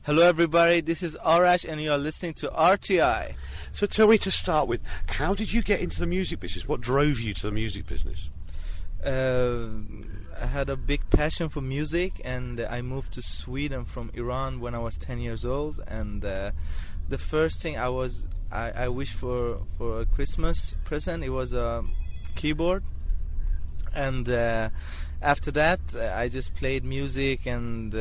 Hello everybody, this is Arash and you are listening to RTI. So tell me, to start with, how did you get into the music business? What drove you to the music business? I had a big passion for music, and I moved to Sweden from Iran when I was 10 years old. And the first thing I wished for a Christmas present, it was a keyboard. And after that, I just played music, and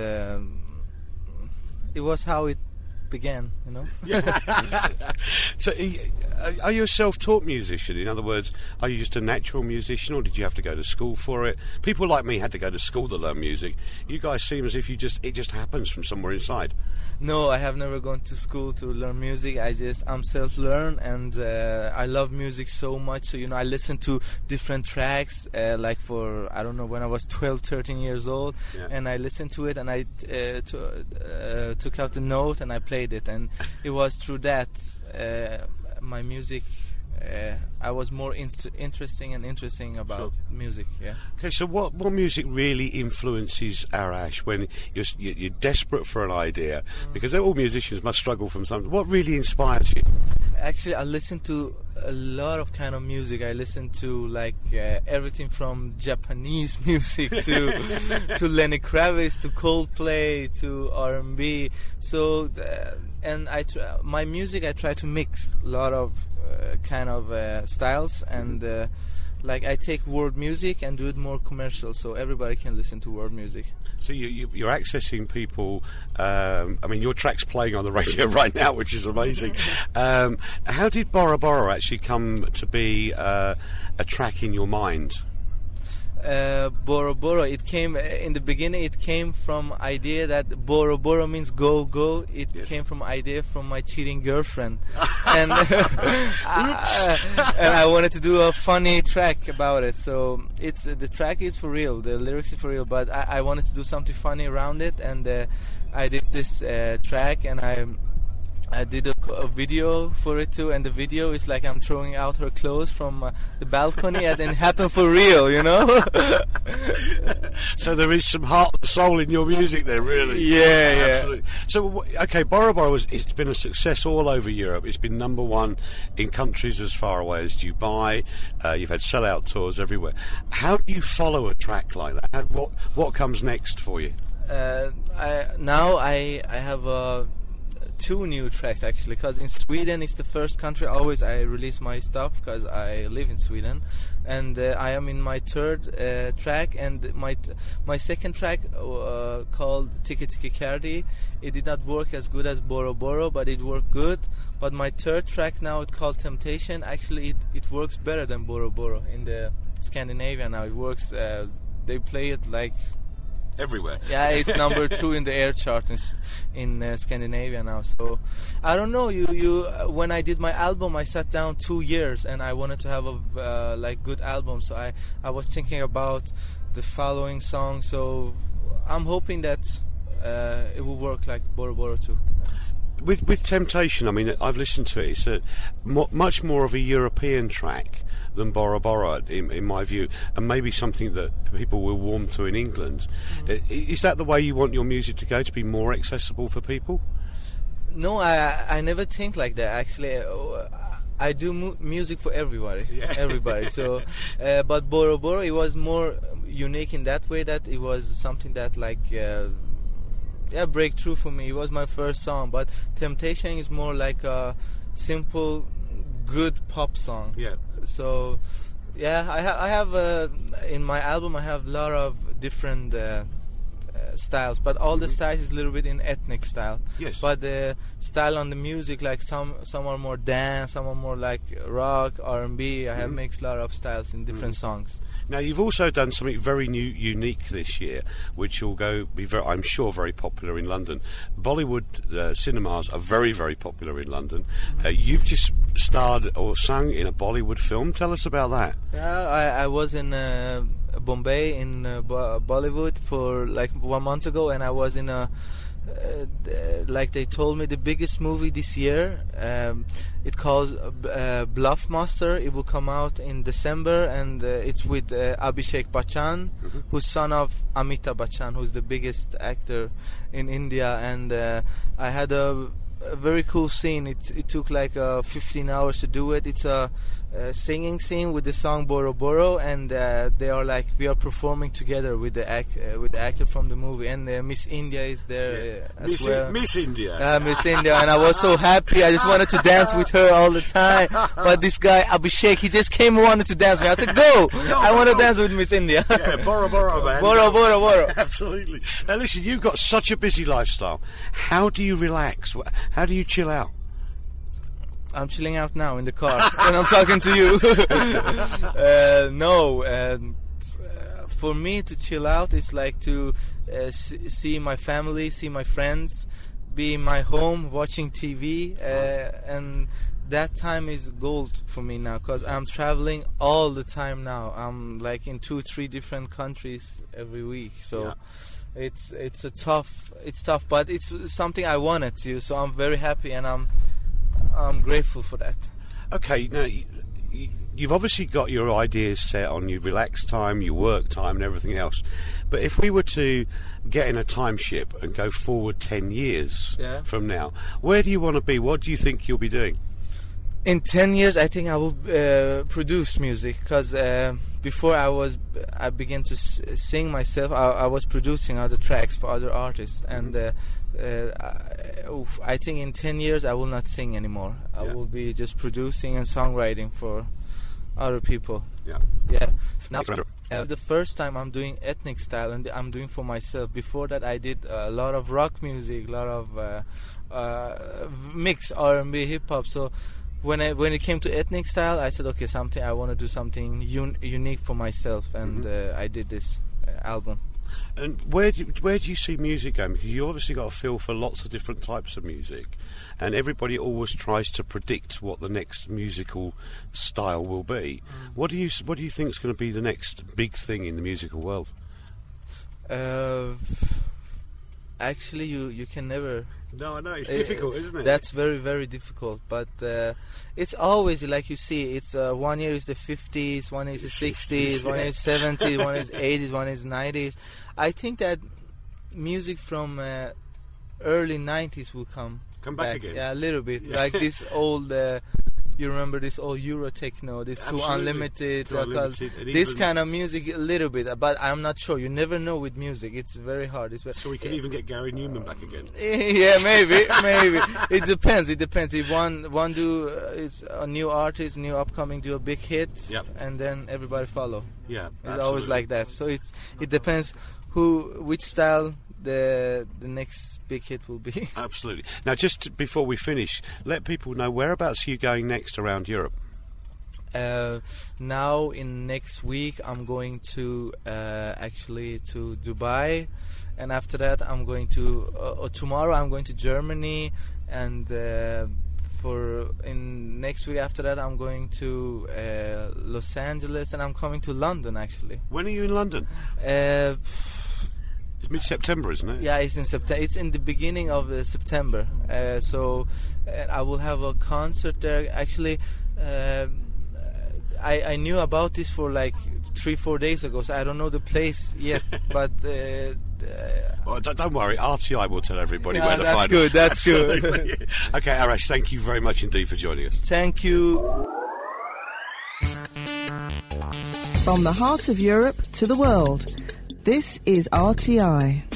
it was how it began, you know. So are you a self-taught musician? In other words, are you just a natural musician, or did you have to go to school for it? People like me had to go to school to learn music. You guys seem as if it just happens from somewhere inside. No, I have never gone to school to learn music. I'm self-learned, and I love music so much. So, I listen to different tracks, like when I was 12, 13 years old, and I listened to it, and I took out the note and I played it, and it was through that my music. I was more interesting about music. Yeah. Okay, so what music really influences Arash when you're desperate for an idea? Because all musicians must struggle from something. What really inspires you? Actually, I listen to a lot of kind of music. I listen to everything from Japanese music to Lenny Kravitz, to Coldplay, to R&B. So, and my music, I try to mix a lot of kind of styles, and I take world music and do it more commercial, so everybody can listen to world music. So you're accessing people. Your track's playing on the radio right now, which is amazing. How did Bora Bora actually come to be a track in your mind? Bora Bora, it came in the beginning. It came from idea that Bora Bora means go go. It came from idea from my cheating girlfriend, and and I wanted to do a funny track about it. So the track is for real, the lyrics is for real, but I wanted to do something funny around it, and I did this track, and I did a video for it too, and the video is like I'm throwing out her clothes from the balcony, and it happened for real, you know. So there is some heart and soul in your music there, really. Yeah. Absolutely. So, okay, Bora Bora it's been a success all over Europe. It's been number one in countries as far away as Dubai. You've had sell-out tours everywhere. How do you follow a track like that? What comes next for you? I have two new tracks, actually, because in Sweden it's the first country always I release my stuff, because I live in Sweden, and I am in my third track, and my second track called Tiki Tiki Kardi, it did not work as good as Bora Bora, but it worked good. But my third track now, it's called Temptation. Actually it works better than Bora Bora in the Scandinavia now. It works, they play it like everywhere. Yeah, it's number 2 in the air chart in Scandinavia now. So I don't know. When I did my album, I sat down 2 years, and I wanted to have a good album. So I was thinking about the following song. So I'm hoping that it will work like Bora Bora too. With Temptation, I've listened to it. It's much more of a European track than Bora Bora, in my view, and maybe something that people will warm to in England. Is that the way you want your music to go, to be more accessible for people? No, I never think like that. Actually, I do music for everybody. Yeah. Everybody. So, but Bora Bora, it was more unique in that way, that it was something that breakthrough for me. It was my first song, but Temptation is more like a simple, good pop song. Yeah. So, I have in my album I have a lot of different styles, but all the styles is a little bit in ethnic style. Yes. But the style on the music, like some are more dance, some are more like rock, R&B. I have mixed a lot of styles in different songs. Now, you've also done something very unique this year, which will be I'm sure, very popular in London. Bollywood cinemas are very, very popular in London. You've just starred or sung in a Bollywood film. Tell us about that. Yeah, I was in Bombay in Bollywood for 1 month ago, and I was in a like they told me, the biggest movie this year. It calls Bluffmaster. It will come out in December, and it's with Abhishek Bachchan, who's son of Amitabh Bachchan, who's the biggest actor in India. And I had a very cool scene. It took like 15 hours to do it. It's a singing scene with the song Boro Boro, and they are like, we are performing together with the actor from the movie, and Miss India is there as well. Miss India. Miss India, and I was so happy. I just wanted to dance with her all the time. But this guy Abhishek, he just came and wanted to dance with me. I said, go! I want to dance with Miss India. Yeah, Boro Boro, man. Boro Boro Boro. Absolutely. Now listen, you've got such a busy lifestyle. How do you relax? How do you chill out? I'm chilling out now in the car when I'm talking to you. For me to chill out is like to see my family, see my friends, be in my home watching TV, and that time is gold for me now, because I'm traveling all the time now. I'm like in 2-3 different countries every week, so it's tough, but it's something I wanted to, so I'm very happy, and I'm grateful for that. Okay, now you've obviously got your ideas set on your relaxed time, your work time and everything else, but if we were to get in a time ship and go forward 10 years from now, where do you want to be? What do you think you'll be doing? In 10 years, I think I will produce music, because before I began to sing myself, I was producing other tracks for other artists, and I think in 10 years I will not sing anymore. I will be just producing and songwriting for other people. Now it's the first time I'm doing ethnic style, and I'm doing for myself. Before that, I did a lot of rock music, a lot of mix R&B, hip hop. So when it came to ethnic style, I said, okay, I want to do something unique for myself, and I did this album. And where do you see music going? Because you obviously got a feel for lots of different types of music, and everybody always tries to predict what the next musical style will be. What do you think is going to be the next big thing in the musical world? Actually, you can never. No, I know it's difficult, isn't it? That's very, very difficult. But it's always like you see. It's 1 year is the 50s, 1 is the 60s, 1 is 70s, 1 is 80s, 1 is 90s. I think that music from early 90s will come back again. Yeah, a little bit. Like this old. You remember this old Euro techno, this Too Unlimited, this kind of music a little bit, but I'm not sure. You never know with music. It's very hard. So we can even get Gary Newman back again. Yeah, maybe. It depends. If one do it's a new artist, new upcoming, do a big hit, and then everybody follow. Yeah, it's always like that. So it depends which style the next big hit will be. Absolutely. Now, just before we finish, let people know whereabouts are you going next around Europe? Now in next week I'm going to actually to Dubai, and after that I'm going to tomorrow I'm going to Germany, and next week after that I'm going to Los Angeles, and I'm coming to London actually. When are you in London? It's mid-September, isn't it? Yeah, it's in September. It's in the beginning of September. So I will have a concert there. Actually, I knew about this for like 3-4 days ago, so I don't know the place yet. But well, don't worry, RTI will tell everybody where to find it. That's good. Okay, Arash, thank you very much indeed for joining us. Thank you. From the heart of Europe to the world, this is RTI.